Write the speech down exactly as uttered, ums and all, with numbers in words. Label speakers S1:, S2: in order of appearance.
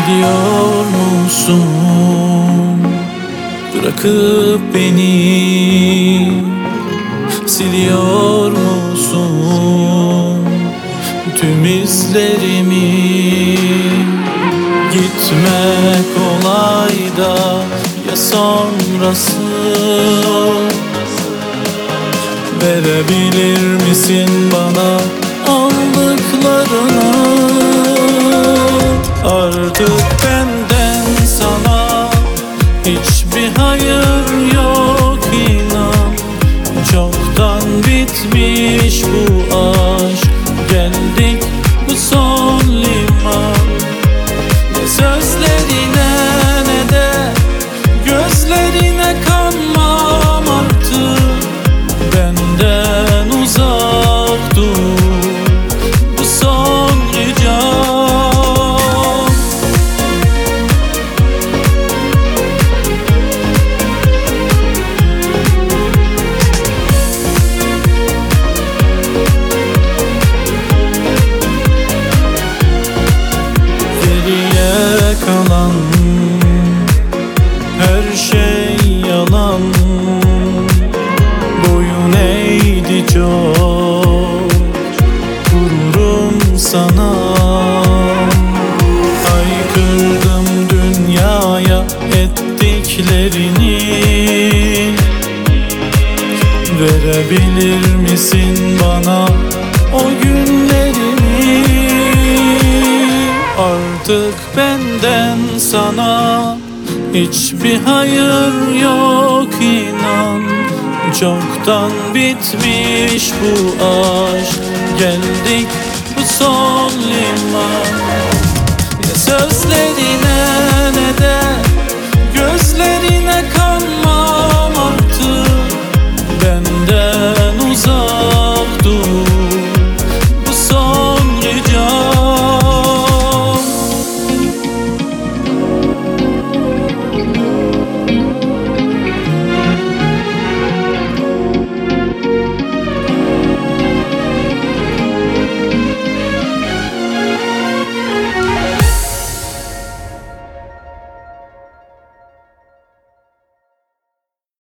S1: Gidiyor musun bırakıp beni? Siliyor musun tüm izlerimi? Gitmek kolay da ya sonrası? Verebilir misin bana aldıklarını? Artık benden sana hiçbir hayır yok, inan. Çoktan bitmiş bu aşk, geldik bu son liman. Ne sözlerine ne de gözlerine kanmam artık. Benden uzak dur, bu son ricam. Geriye kalan her şey yalan. Boyun eğdi çok gururum sana. Haykırdım dünyaya ettiklerini. Verebilir misin bana o günlerimi? Artık benden sana hiçbir hayır yok, inan. Çoktan bitmiş bu aşk, geldik bu son liman. Ya sözlerine